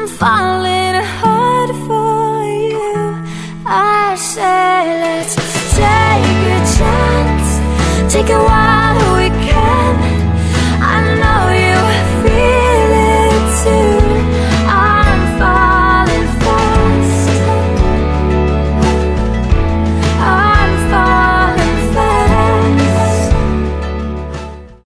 I'm falling hard for you. I say let's take a chance, take a while.